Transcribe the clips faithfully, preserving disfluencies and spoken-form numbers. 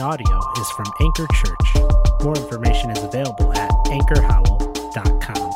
following audio is from Anchor Church. More information is available at anchor howell dot com.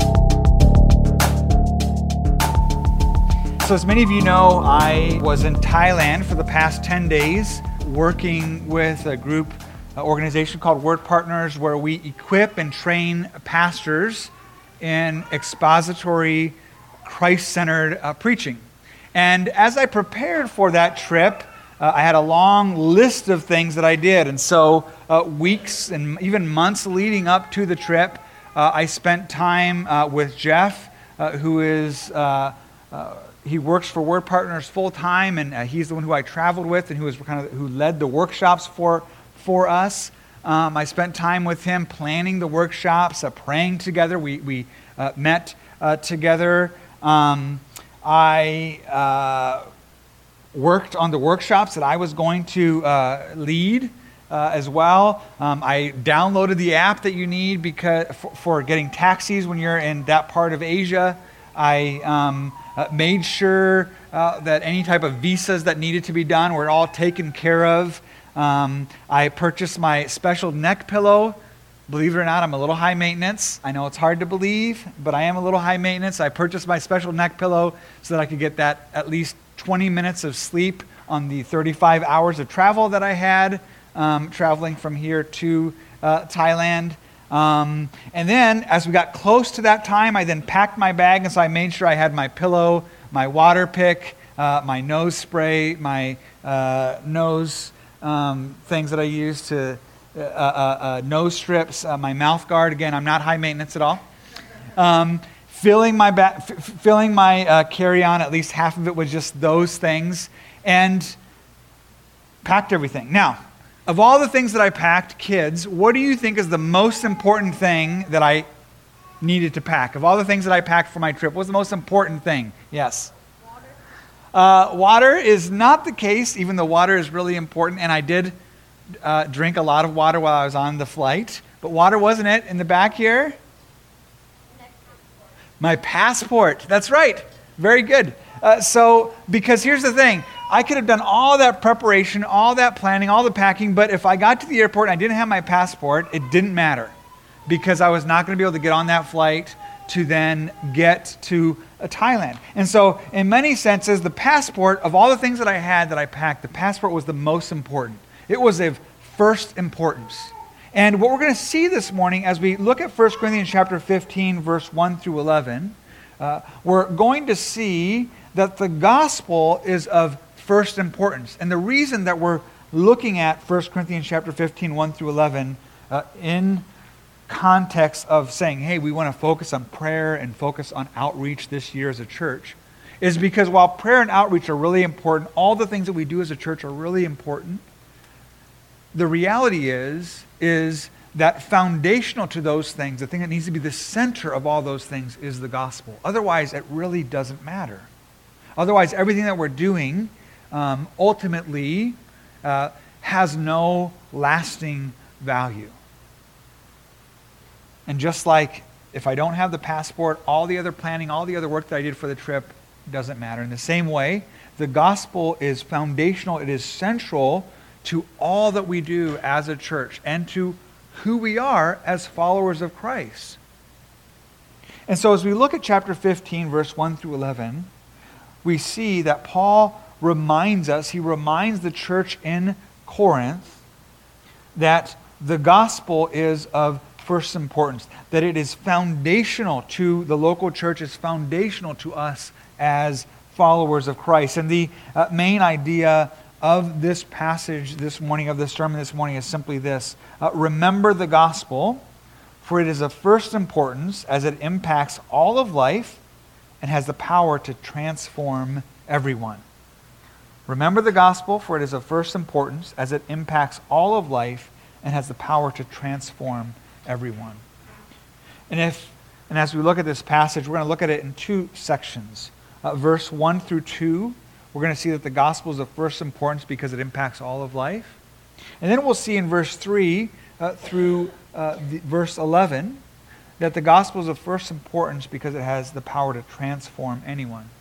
So as many of you know, I was in Thailand for the past ten days working with a group uh, organization called Word Partners, where we equip and train pastors in expository, Christ-centered uh, preaching. And as I prepared for that trip, uh, I had a long list of things that I did. And so uh, weeks and even months leading up to the trip, uh, I spent time uh, with Jeff, uh, who is, uh, uh, he works for Word Partners full-time, and uh, he's the one who I traveled with and who was kind of who led the workshops for, for us. Um, I spent time with him planning the workshops, uh, praying together. We, we uh, met uh, together. Um, I uh, worked on the workshops that I was going to uh, lead uh, as well. Um, I downloaded the app that you need because for, for getting taxis when you're in that part of Asia. I um, uh, made sure uh, that any type of visas that needed to be done were all taken care of. Um, I purchased my special neck pillow. Believe it or not, I'm a little high maintenance. I know it's hard to believe, but I am a little high maintenance. I purchased my special neck pillow so that I could get that at least twenty minutes of sleep on the thirty-five hours of travel that I had um, traveling from here to uh, Thailand. Um, and then as we got close to that time, I then packed my bag, and so I made sure I had my pillow, my water pick, uh, my nose spray, my uh, nose um, things that I use to Uh, uh, uh, nose strips, uh, my mouth guard. Again, I'm not high maintenance at all. Um, filling my ba- f- filling my uh, carry-on, at least half of it was just those things, and packed everything. Now, of all the things that I packed, kids, what do you think is the most important thing that I needed to pack? Of all the things that I packed for my trip, what's the most important thing? Yes. Water. Uh, water is not the case, even though water is really important, and I did Uh, drink a lot of water while I was on the flight. But water wasn't it in the back here? My passport. That's right. Very good. Uh, so, because here's the thing. I could have done all that preparation, all that planning, all the packing, but if I got to the airport and I didn't have my passport, it didn't matter. Because I was not going to be able to get on that flight to then get to uh, Thailand. And so, in many senses, the passport, of all the things that I had that I packed, the passport was the most important. It was of first importance. And what we're going to see this morning as we look at First Corinthians chapter fifteen, verse one through eleven, uh, we're going to see that the gospel is of first importance. And the reason that we're looking at First Corinthians chapter fifteen, one through eleven, uh, in context of saying, hey, we want to focus on prayer and focus on outreach this year as a church, is because while prayer and outreach are really important, all the things that we do as a church are really important. The reality is, is that foundational to those things, the thing that needs to be the center of all those things is the gospel. Otherwise, it really doesn't matter. Otherwise, everything that we're doing um, ultimately uh, has no lasting value. And just like if I don't have the passport, all the other planning, all the other work that I did for the trip doesn't matter. In the same way, the gospel is foundational. It is central to all that we do as a church and to who we are as followers of Christ. And so as we look at chapter fifteen, verse one through eleven, we see that Paul reminds us, he reminds the church in Corinth that the gospel is of first importance, that it is foundational to the local church, is foundational to us as followers of Christ. And the uh, main idea of this passage this morning, of this sermon this morning, is simply this. Uh, remember the gospel, for it is of first importance as it impacts all of life and has the power to transform everyone. Remember the gospel, for it is of first importance as it impacts all of life and has the power to transform everyone. And if, and as we look at this passage, we're going to look at it in two sections. Uh, verse one through two, we're going to see that the gospel is of first importance because it impacts all of life. And then we'll see in verse three uh, through uh, the, verse eleven that the gospel is of first importance because it has the power to transform anyone.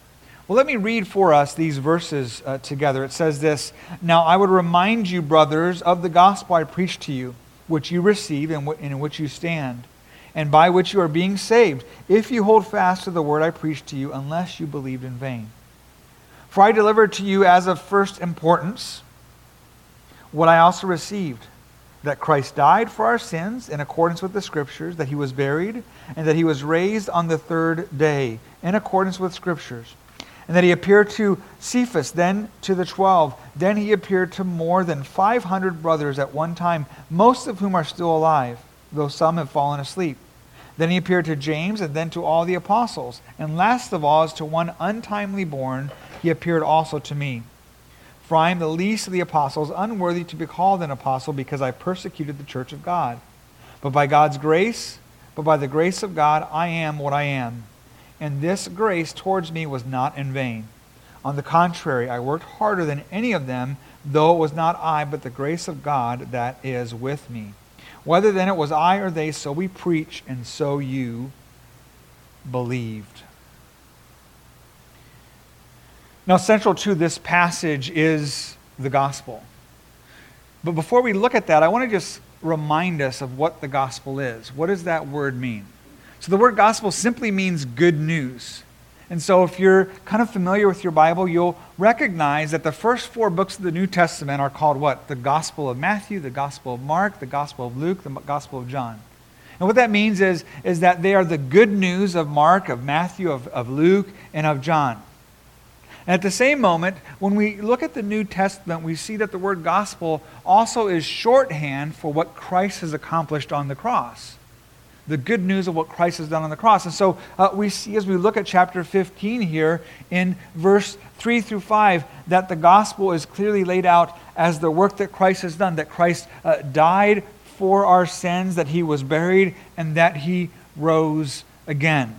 Well, let me read for us these verses uh, together. It says this, "Now I would remind you, brothers, of the gospel I preached to you, which you received and in which you stand, and by which you are being saved, if you hold fast to the word I preached to you, unless you believed in vain. For I delivered to you as of first importance what I also received, that Christ died for our sins in accordance with the Scriptures, that he was buried, and that he was raised on the third day in accordance with Scriptures, and that he appeared to Cephas, then to the twelve. Then he appeared to more than five hundred brothers at one time, most of whom are still alive, though some have fallen asleep. Then he appeared to James, and then to all the apostles. And last of all, as to one untimely born, he appeared also to me. For I am the least of the apostles, unworthy to be called an apostle, because I persecuted the church of God. But by God's grace, but by the grace of God, I am what I am. And this grace towards me was not in vain. On the contrary, I worked harder than any of them, though it was not I, but the grace of God that is with me. Whether then it was I or they, so we preach, and so you believed." Now, central to this passage is the gospel. But before we look at that, I want to just remind us of what the gospel is. What does that word mean? So the word gospel simply means good news. And so if you're kind of familiar with your Bible, you'll recognize that the first four books of the New Testament are called what? The Gospel of Matthew, the Gospel of Mark, the Gospel of Luke, the Gospel of John. And what that means is, is that they are the good news of Mark, of Matthew, of, of Luke, and of John. And at the same moment, when we look at the New Testament, we see that the word gospel also is shorthand for what Christ has accomplished on the cross. The good news of what Christ has done on the cross. And so uh, we see as we look at chapter fifteen here in verse three through five that the gospel is clearly laid out as the work that Christ has done, that Christ uh, died for our sins, that he was buried, and that he rose again.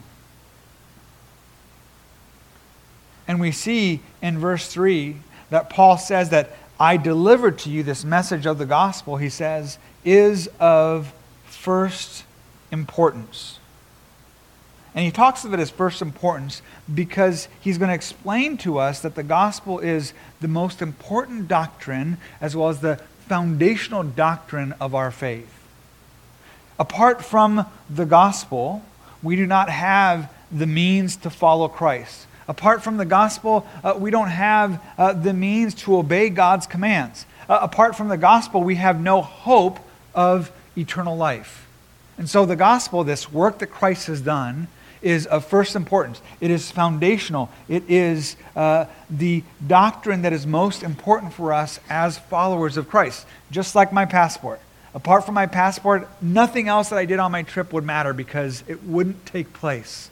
And we see in verse three that Paul says that I delivered to you this message of the gospel, he says, is of first importance. And he talks of it as first importance because he's going to explain to us that the gospel is the most important doctrine as well as the foundational doctrine of our faith. Apart from the gospel, we do not have the means to follow Christ. Apart from the gospel, uh, we don't have uh, the means to obey God's commands. Uh, apart from the gospel, we have no hope of eternal life. And so the gospel, this work that Christ has done, is of first importance. It is foundational. It is uh, the doctrine that is most important for us as followers of Christ. Just like my passport. Apart from my passport, nothing else that I did on my trip would matter because it wouldn't take place.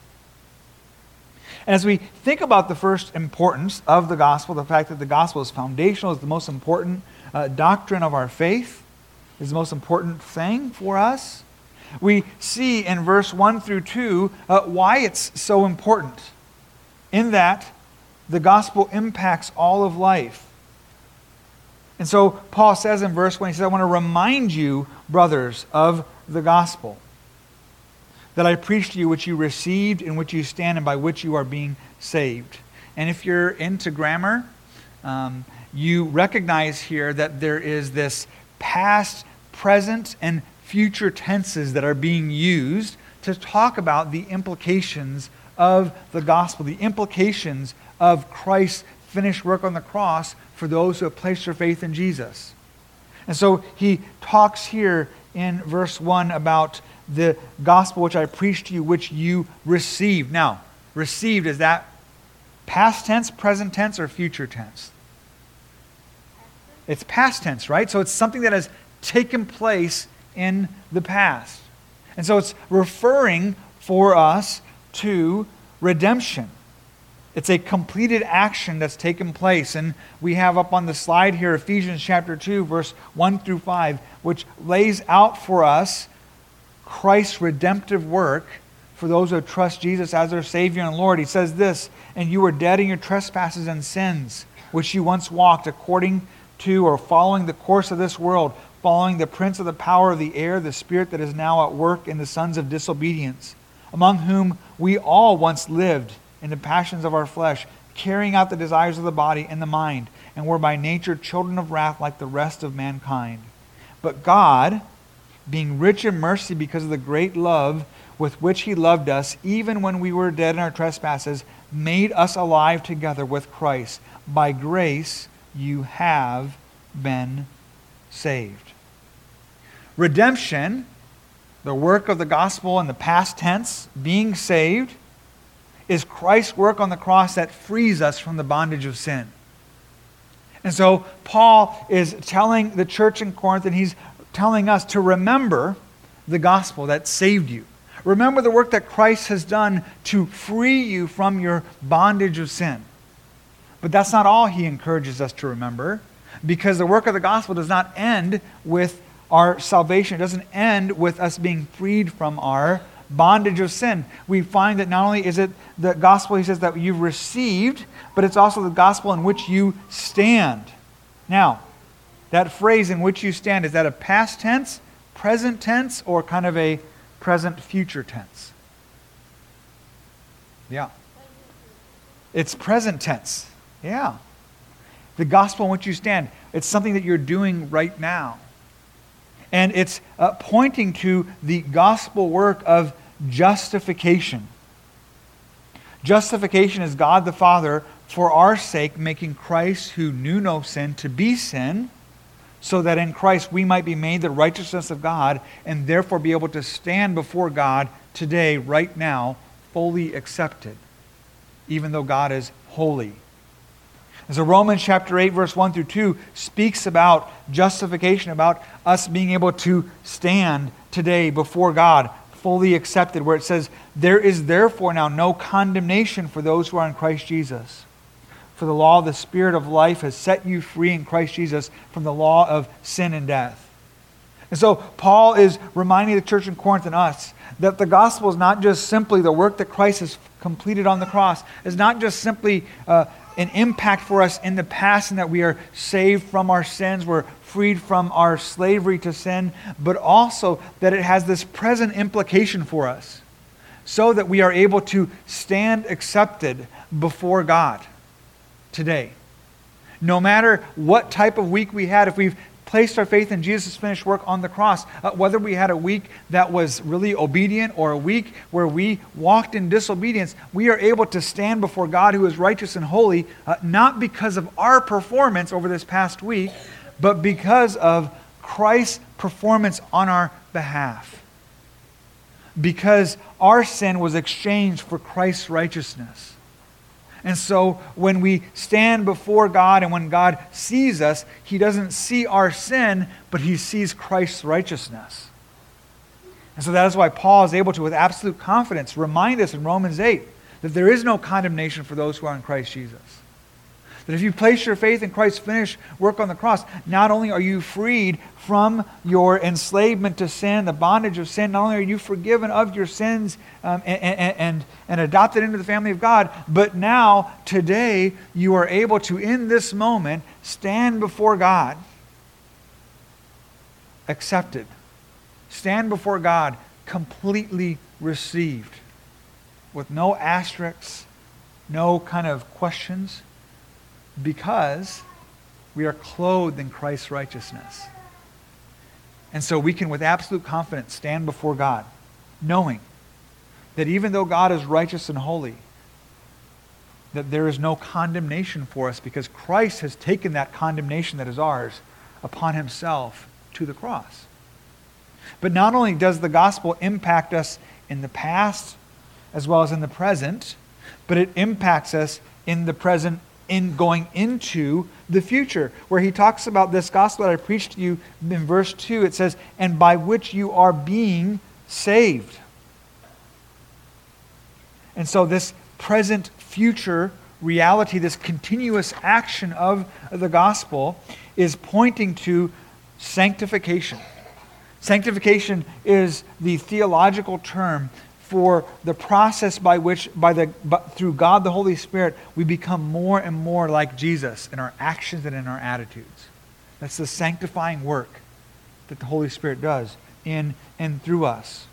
And as we think about the first importance of the gospel, the fact that the gospel is foundational, is the most important uh, doctrine of our faith, is the most important thing for us, we see in verse one through two uh, why it's so important. In that, the gospel impacts all of life. And so Paul says in verse one, he says, I want to remind you, brothers, of the gospel that I preached to you, which you received, in which you stand, and by which you are being saved. And if you're into grammar, um, you recognize here that there is this past, present, and future tenses that are being used to talk about the implications of the gospel, the implications of Christ's finished work on the cross for those who have placed their faith in Jesus. And so he talks here in verse one about the gospel which I preached to you, which you received. Now, received, is that past tense, present tense, or future tense? It's past tense, right? So it's something that has taken place in the past. And so it's referring for us to redemption. It's a completed action that's taken place. And we have up on the slide here Ephesians chapter two, verse one through five, which lays out for us Christ's redemptive work for those who trust Jesus as their Savior and Lord. He says this, and you were dead in your trespasses and sins, which you once walked according to or following the course of this world, following the prince of the power of the air, the spirit that is now at work in the sons of disobedience, among whom we all once lived in the passions of our flesh, carrying out the desires of the body and the mind, and were by nature children of wrath like the rest of mankind. But God, being rich in mercy because of the great love with which he loved us, even when we were dead in our trespasses, made us alive together with Christ. By grace you have been saved. Redemption, the work of the gospel in the past tense, being saved, is Christ's work on the cross that frees us from the bondage of sin. And so Paul is telling the church in Corinth, and he's telling us to remember the gospel that saved you. Remember the work that Christ has done to free you from your bondage of sin. But that's not all he encourages us to remember, because the work of the gospel does not end with our salvation. It doesn't end with us being freed from our bondage of sin. We find that not only is it the gospel, he says, that you've received, but it's also the gospel in which you stand. Now, that phrase, in which you stand, is that a past tense, present tense, or kind of a present future tense? Yeah. It's present tense. Yeah. The gospel in which you stand. It's something that you're doing right now. And it's uh, pointing to the gospel work of justification. Justification is God the Father, for our sake, making Christ, who knew no sin, to be sin, so that in Christ we might be made the righteousness of God, and therefore be able to stand before God today, right now, fully accepted, even though God is holy. And so Romans chapter eight, verse one through two speaks about justification, about us being able to stand today before God, fully accepted, where it says, "There is therefore now no condemnation for those who are in Christ Jesus. For the law of the Spirit of life has set you free in Christ Jesus from the law of sin and death." And so Paul is reminding the church in Corinth and us that the gospel is not just simply the work that Christ has completed on the cross. It's not just simply uh, an impact for us in the past, and that we are saved from our sins, we're freed from our slavery to sin, but also that it has this present implication for us, so that we are able to stand accepted before God today. No matter what type of week we had, if we've placed our faith in Jesus' finished work on the cross, uh, whether we had a week that was really obedient or a week where we walked in disobedience, we are able to stand before God, who is righteous and holy, uh, not because of our performance over this past week, but because of Christ's performance on our behalf. Because our sin was exchanged for Christ's righteousness. And so when we stand before God and when God sees us, he doesn't see our sin, but he sees Christ's righteousness. And so that is why Paul is able to, with absolute confidence, remind us in Romans eight that there is no condemnation for those who are in Christ Jesus. That if you place your faith in Christ's finished work on the cross, not only are you freed from your enslavement to sin, the bondage of sin, not only are you forgiven of your sins um, and, and, and, and adopted into the family of God, but now, today, you are able to, in this moment, stand before God, accepted. Stand before God, completely received, with no asterisks, no kind of questions, because we are clothed in Christ's righteousness. And so we can, with absolute confidence, stand before God, knowing that even though God is righteous and holy, that there is no condemnation for us, because Christ has taken that condemnation that is ours upon himself to the cross. But not only does the gospel impact us in the past as well as in the present, but it impacts us in the present, in going into the future, where he talks about this gospel that I preached to you in verse two. It says, "And by which you are being saved." And so this present future reality, this continuous action of the gospel, is pointing to sanctification. Sanctification is the theological term for the process by which, by the by, through God the Holy Spirit, we become more and more like Jesus in our actions and in our attitudes. That's the sanctifying work that the Holy Spirit does in and through us.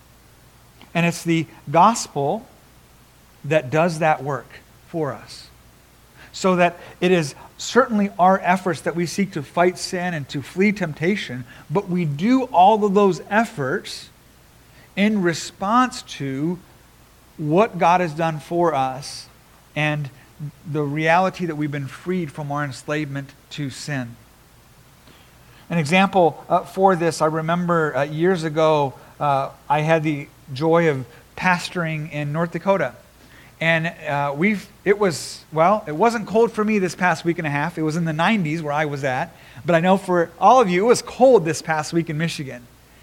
And it's the gospel that does that work for us. so that it is certainly our efforts that we seek to fight sin and to flee temptation, but we do all of those efforts in response to what God has done for us and the reality that we've been freed from our enslavement to sin. An example uh, for this, I remember uh, years ago, uh, I had the joy of pastoring in North Dakota. And uh, we've, it was, well, it wasn't cold for me this past week and a half. It was in the nineties where I was at. But I know for all of you, it was cold this past week in Michigan.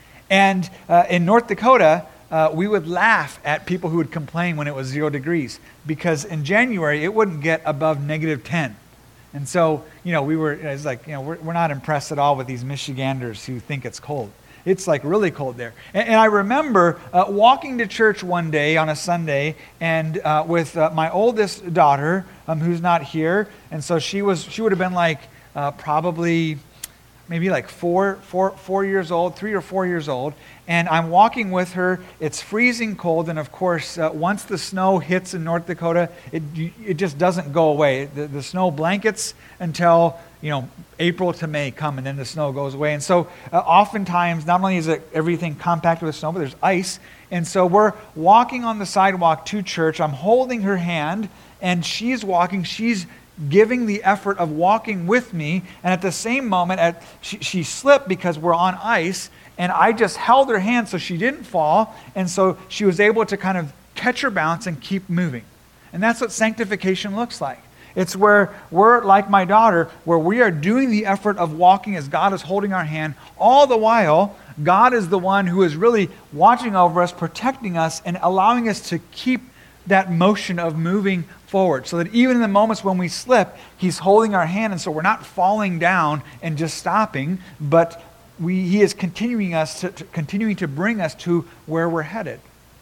And uh, in North Dakota, uh, we would laugh at people who would complain when it was zero degrees. Because in January, it wouldn't get above negative ten. And so, you know, we were, it's like, you know, we're, we're not impressed at all with these Michiganders who think it's cold. It's like really cold there. And, and I remember uh, walking to church one day on a Sunday and uh, with uh, my oldest daughter, um, who's not here. And so she was, she would have been like uh, probably maybe like four, four, four years old, three or four years old. And I'm walking with her. It's freezing cold. And of course, uh, once the snow hits in North Dakota, it it just doesn't go away. The, the snow blankets until, you know, April to May come, and then the snow goes away. And so uh, oftentimes, not only is it everything compacted with snow, but there's ice. And so we're walking on the sidewalk to church. I'm holding her hand, and she's walking. She's giving the effort of walking with me. And at the same moment, at, she, she slipped because we're on ice, and I just held her hand so she didn't fall. And so she was able to kind of catch her balance and keep moving. And that's what sanctification looks like. It's where we're like my daughter, where we are doing the effort of walking as God is holding our hand. All the while, God is the one who is really watching over us, protecting us, and allowing us to keep that motion of moving forward. So that even in the moments when we slip, He's holding our hand, and so we're not falling down and just stopping, but we, He is continuing us to, to continuing to bring us to where we're headed.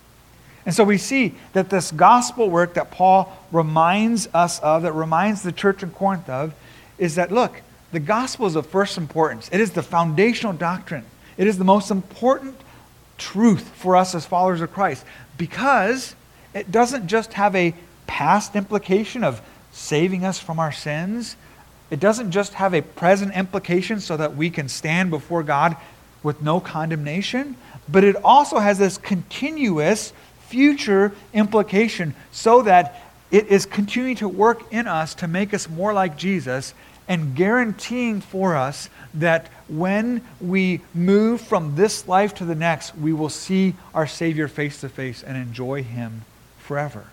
And so we see that this gospel work that Paul reminds us of, that reminds the church in Corinth of, is that, look, the gospel is of first importance. It is the foundational doctrine. It is the most important truth for us as followers of Christ, because it doesn't just have a past implication of saving us from our sins. It doesn't just have a present implication so that we can stand before God with no condemnation, but it also has this continuous future implication so that it is continuing to work in us to make us more like Jesus, and guaranteeing for us that when we move from this life to the next, we will see our Savior face to face and enjoy Him forever.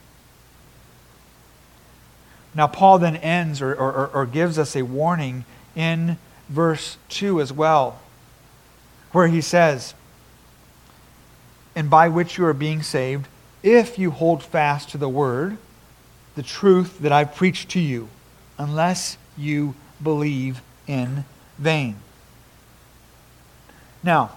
Now, Paul then ends or, or, or gives us a warning in verse two as well, where he says, "And by which you are being saved, if you hold fast to the word, the truth that I've preached to you, unless you believe in vain." Now,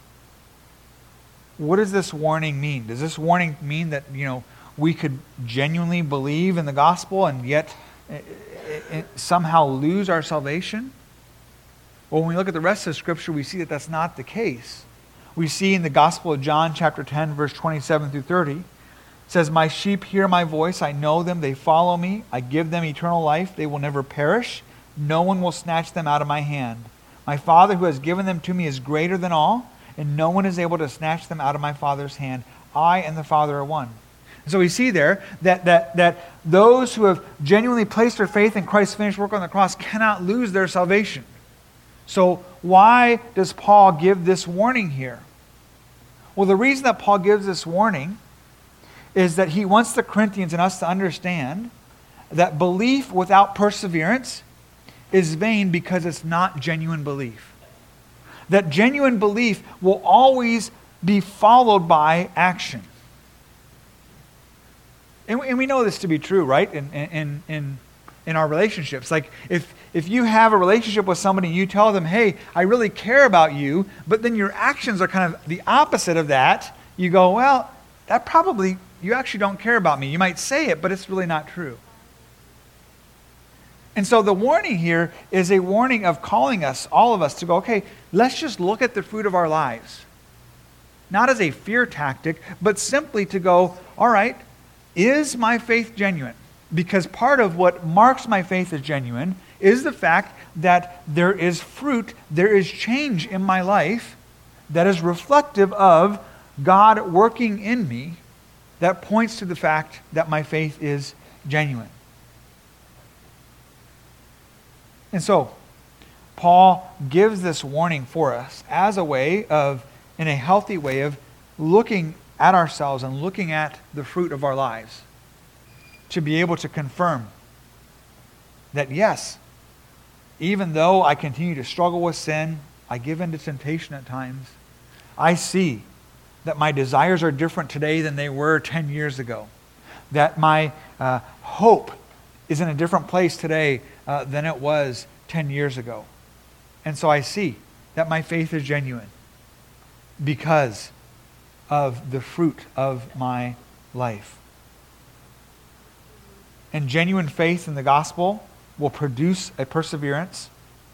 what does this warning mean? Does this warning mean that, you know, we could genuinely believe in the gospel and yet somehow lose our salvation? Well, when we look at the rest of the Scripture, we see that that's not the case. We see in the Gospel of John, chapter ten, verse twenty-seven through thirty, it says, "My sheep hear my voice, I know them, they follow me, I give them eternal life, they will never perish, no one will snatch them out of my hand. My Father who has given them to me is greater than all, and no one is able to snatch them out of my Father's hand. I and the Father are one." So we see there that, that, that those who have genuinely placed their faith in Christ's finished work on the cross cannot lose their salvation. So why does Paul give this warning here? Well, the reason that Paul gives this warning is that he wants the Corinthians and us to understand that belief without perseverance is vain because it's not genuine belief. That genuine belief will always be followed by action. And we, and we know this to be true, right? In, in, in, in our relationships. Like if, if you have a relationship with somebody and you tell them, "Hey, I really care about you," but then your actions are kind of the opposite of that, you go, "Well, that probably, you actually don't care about me." You might say it, but it's really not true. And so the warning here is a warning of calling us, all of us, to go, okay, let's just look at the fruit of our lives. Not as a fear tactic, but simply to go, all right, is my faith genuine? Because part of what marks my faith as genuine is the fact that there is fruit, there is change in my life that is reflective of God working in me, that points to the fact that my faith is genuine. And so, Paul gives this warning for us as a way of, in a healthy way of looking at ourselves and looking at the fruit of our lives, to be able to confirm that yes, even though I continue to struggle with sin, I give in to temptation at times, I see that my desires are different today than they were ten years ago. That my uh, hope is in a different place today uh, than it was ten years ago. And so I see that my faith is genuine because of the fruit of my life. And genuine faith in the gospel will produce a perseverance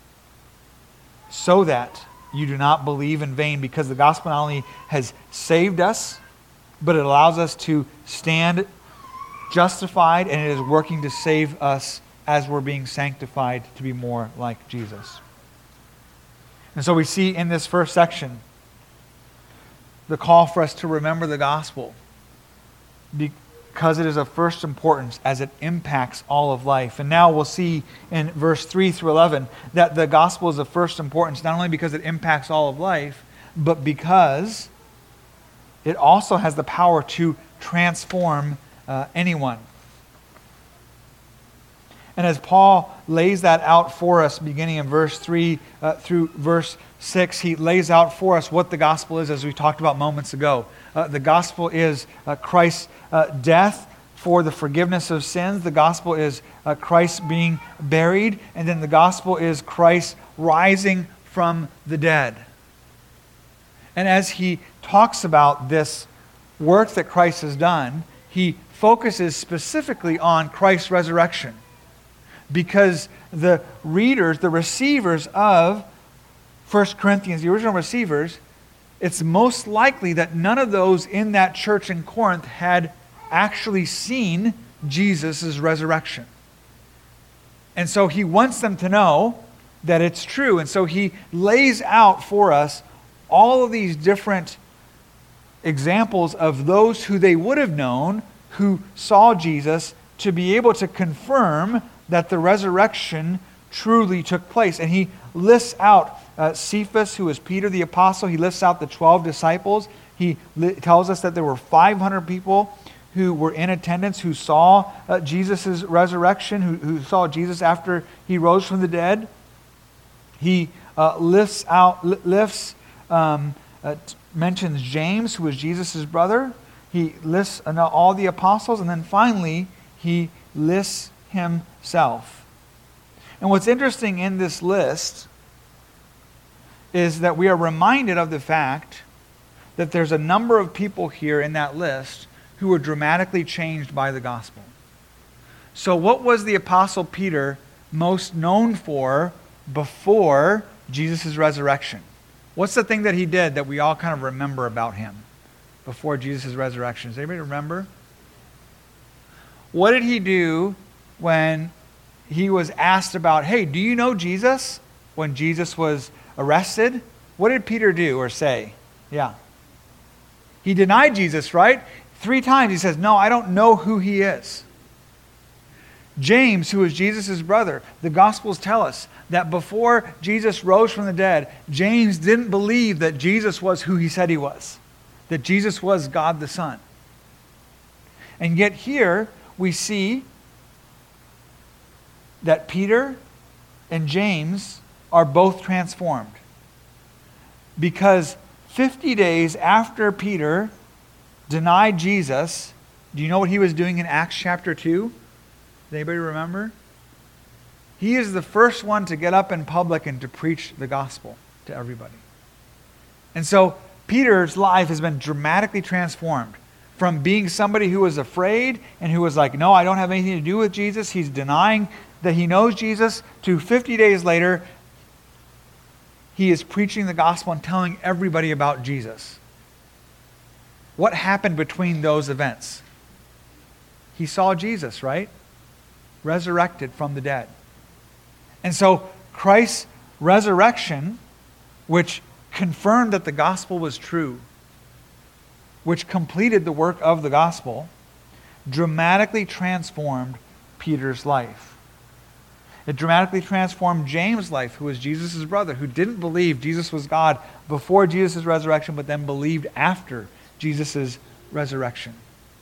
so that you do not believe in vain, because the gospel not only has saved us, but it allows us to stand justified, and it is working to save us as we're being sanctified to be more like Jesus. And so we see in this first section the call for us to remember the gospel because it is of first importance as it impacts all of life. And now we'll see in verse three through eleven that the gospel is of first importance not only because it impacts all of life, but because it also has the power to transform uh, anyone. And as Paul lays that out for us, beginning in verse three uh, through verse six, he lays out for us what the gospel is, as we talked about moments ago. Uh, the gospel is uh, Christ's uh, death for the forgiveness of sins. The gospel is uh, Christ being buried. And then the gospel is Christ rising from the dead. And as he talks about this work that Christ has done, he focuses specifically on Christ's resurrection. Because the readers, the receivers of First Corinthians, the original receivers, it's most likely that none of those in that church in Corinth had actually seen Jesus' resurrection. And so he wants them to know that it's true. And so he lays out for us all of these different examples of those who they would have known who saw Jesus, to be able to confirm that the resurrection truly took place. And he lists out uh, Cephas, who is Peter the apostle. He lists out the twelve disciples. He li- tells us that there were five hundred people who were in attendance, who saw uh, Jesus' resurrection, who, who saw Jesus after he rose from the dead. He uh, lifts out, li- lifts, um, uh, t- mentions James, who was Jesus' brother. He lists uh, all the apostles, and then finally he lists himself. And what's interesting in this list is that we are reminded of the fact that there's a number of people here in that list who were dramatically changed by the gospel. So what was the Apostle Peter most known for before Jesus' resurrection? What's the thing that he did that we all kind of remember about him before Jesus' resurrection? Does anybody remember? What did he do when he was asked about, hey, do you know Jesus? When Jesus was arrested, what did Peter do or say? Yeah. He denied Jesus, right? Three times he says, no, I don't know who he is. James, who was Jesus' brother, the Gospels tell us that before Jesus rose from the dead, James didn't believe that Jesus was who he said he was, that Jesus was God the Son. And yet here we see that Peter and James are both transformed. Because fifty days after Peter denied Jesus, do you know what he was doing in Acts chapter two? Does anybody remember? He is the first one to get up in public and to preach the gospel to everybody. And so Peter's life has been dramatically transformed from being somebody who was afraid and who was like, no, I don't have anything to do with Jesus. He's denying that he knows Jesus, to fifty days later, he is preaching the gospel and telling everybody about Jesus. What happened between those events? He saw Jesus, right? resurrected from the dead. And so Christ's resurrection, which confirmed that the gospel was true, which completed the work of the gospel, dramatically transformed Peter's life. It dramatically transformed James' life, who was Jesus' brother, who didn't believe Jesus was God before Jesus' resurrection, but then believed after Jesus' resurrection.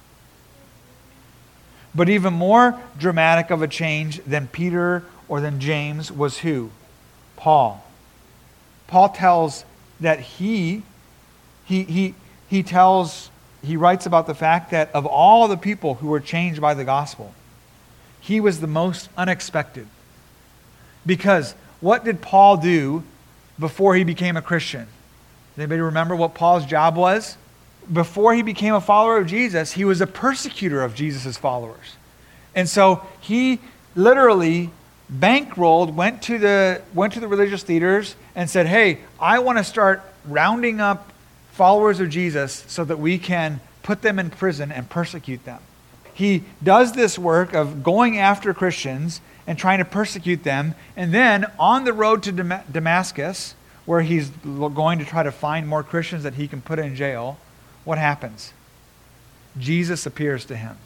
But even more dramatic of a change than Peter or than James was who? Paul. Paul tells that he, he, he, he tells, he writes about the fact that of all the people who were changed by the gospel, he was the most unexpected. Because what did Paul do before he became a Christian? Does anybody remember what Paul's job was? Before he became a follower of Jesus, he was a persecutor of Jesus' followers. And so he literally bankrolled, went to the went to the religious leaders and said, hey, I want to start rounding up followers of Jesus so that we can put them in prison and persecute them. He does this work of going after Christians and trying to persecute them. And then on the road to Dam- Damascus, where he's going to try to find more Christians that he can put in jail, what happens? Jesus appears to him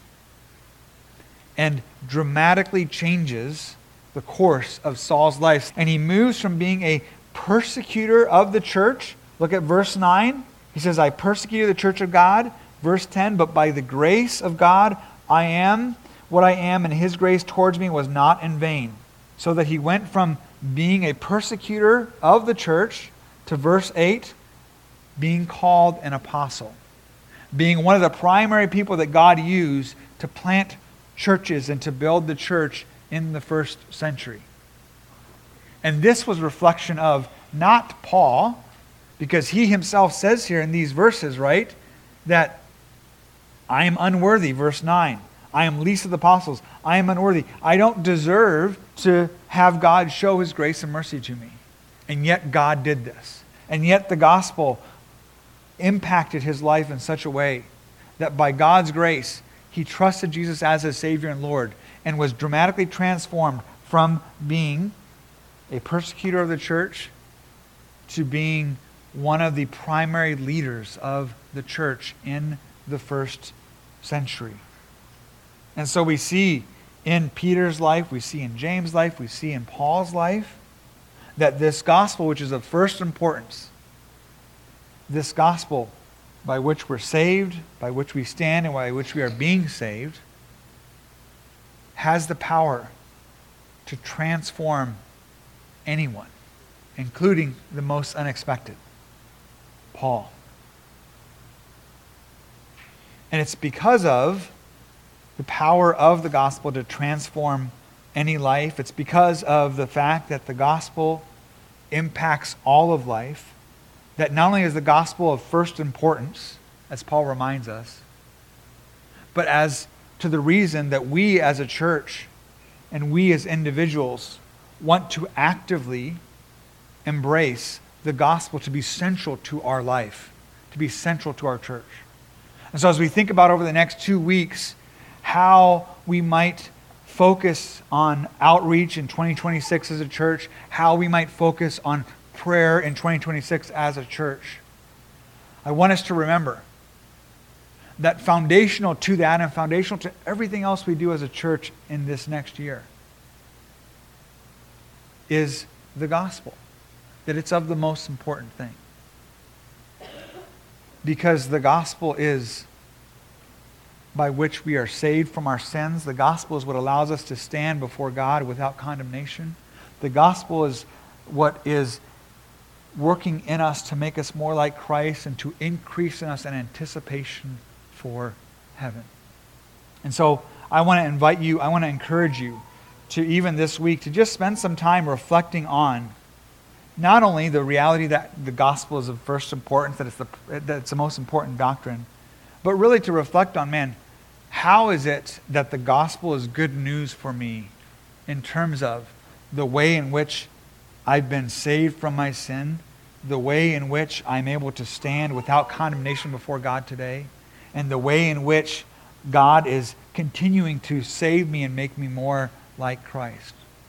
and dramatically changes the course of Saul's life. And he moves from being a persecutor of the church. Look at verse nine. He says, I persecuted the church of God. Verse ten, but by the grace of God I am what I am, and his grace towards me was not in vain. So that he went from being a persecutor of the church to verse eight, being called an apostle. Being one of the primary people that God used to plant churches and to build the church in the first century. And this was a reflection of not Paul, because he himself says here in these verses, right, that I am unworthy, verse nine. I am least of the apostles. I am unworthy. I don't deserve to have God show his grace and mercy to me. And yet God did this. And yet the gospel impacted his life in such a way that by God's grace, he trusted Jesus as his Savior and Lord and was dramatically transformed from being a persecutor of the church to being one of the primary leaders of the church in the first century. And so we see in Peter's life, we see in James' life, we see in Paul's life, that this gospel, which is of first importance, this gospel by which we're saved, by which we stand, and by which we are being saved, has the power to transform anyone, including the most unexpected, Paul. And it's because of the power of the gospel to transform any life. It's because of the fact that the gospel impacts all of life, that not only is the gospel of first importance, as Paul reminds us, but as to the reason that we as a church and we as individuals want to actively embrace the gospel to be central to our life, to be central to our church. And so as we think about over the next two weeks how we might focus on outreach in twenty twenty-six as a church, how we might focus on prayer in twenty twenty-six as a church, I want us to remember that foundational to that and foundational to everything else we do as a church in this next year is the gospel. That it's of the most important thing. Because the gospel is by which we are saved from our sins. The gospel is what allows us to stand before God without condemnation. The gospel is what is working in us to make us more like Christ and to increase in us an anticipation for heaven. And so I want to invite you, I want to encourage you to even this week to just spend some time reflecting on not only the reality that the gospel is of first importance, that it's the, that it's the most important doctrine, but really to reflect on, man, how is it that the gospel is good news for me in terms of the way in which I've been saved from my sin, the way in which I'm able to stand without condemnation before God today, and the way in which God is continuing to save me and make me more like Christ.